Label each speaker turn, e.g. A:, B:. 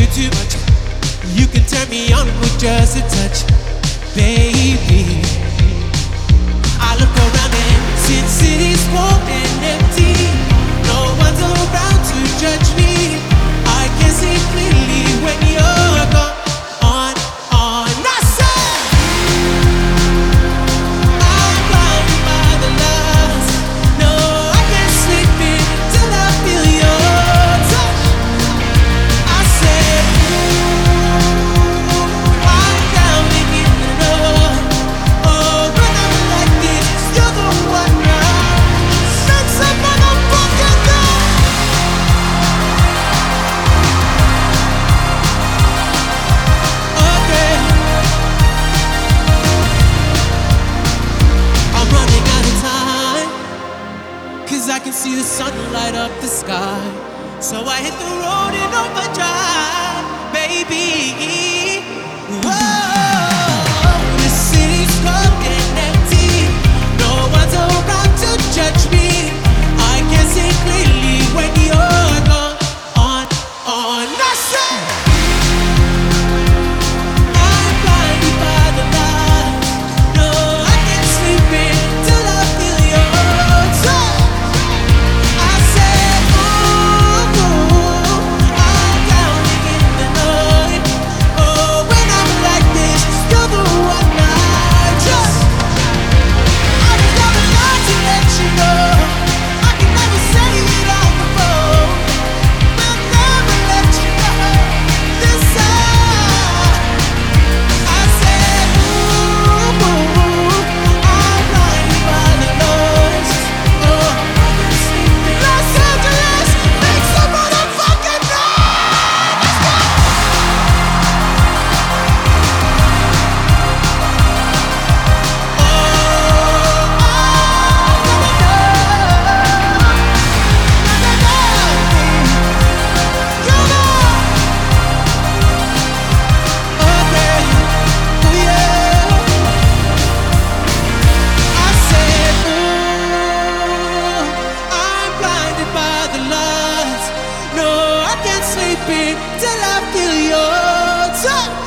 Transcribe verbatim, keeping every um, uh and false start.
A: too much. You can turn me on with just a touch, baby. I look around and since city's cold and empty, no one's around to judge me. I can see clearly when you're gone. On, on, I say I'm blinded by the lust. No, I can't sleep until I feel your touch. I said, ooh, I'm drowning in the love. Oh, when I'm like this, you're the one now. Make some motherfucking noise. Okay. I'm running out of time, 'cause I can see the sun light up the sky. So I hit the road in overdrive, baby. Whoa, the city's cold and empty. No one's around to judge me. I can see clearly when you're gone. On, on, I say I'm blinded by the light. No, I can't sleep until I feel your touch. I said, ooh, I'm drowning in the night. Oh, when I'm like this, you're the one I trust. I just gotta lie to let you know. I can never say it on the phone. Will never let you know. This side, I said, ooh, I'm blinded by the noise. Oh, I can sleep in Los Angeles. Make some motherfucking noise. Let's go. Oh, I'm gonna know. Na, na, na, you know. Okay, oh yeah. I said, ooh, I'm blinded by the lights. No, I can't sleep until I feel your touch.